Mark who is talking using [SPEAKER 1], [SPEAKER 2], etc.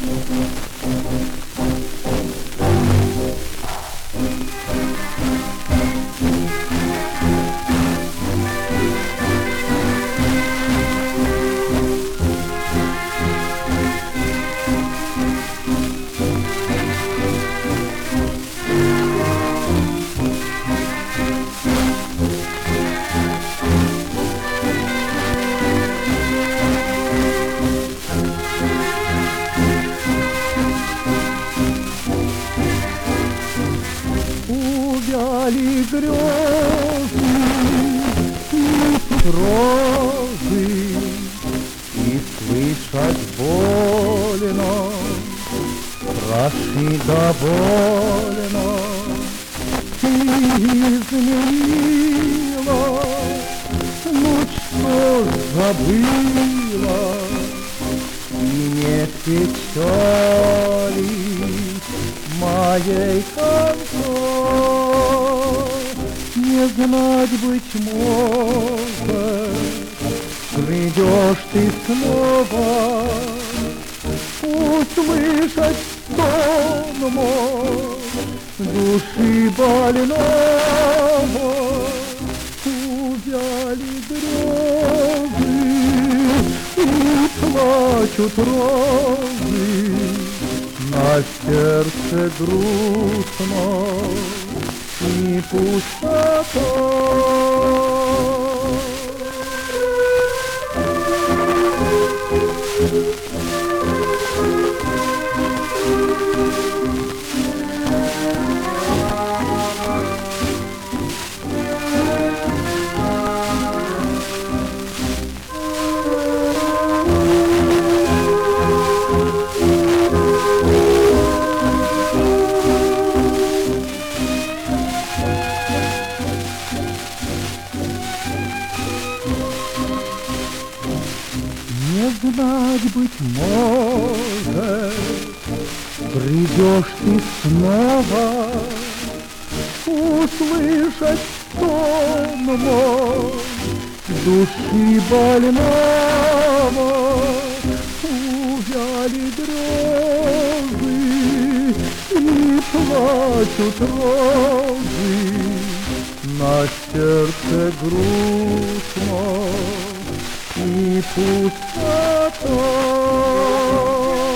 [SPEAKER 1] Увяли грезы и розы, и слышать больно, страшно довольно. Ты изменила, ночь что забыла, и нет печали моей концов. Не знать, быть может, придешь ты снова, услышать стон мой души больного. Увяли грезы и плачут розы, на сердце грустно и пустота. Не знать, быть может, придешь ты снова, услышать стон мой души больного. Увяли грезы и плачут розы, на сердце грустно и пустота.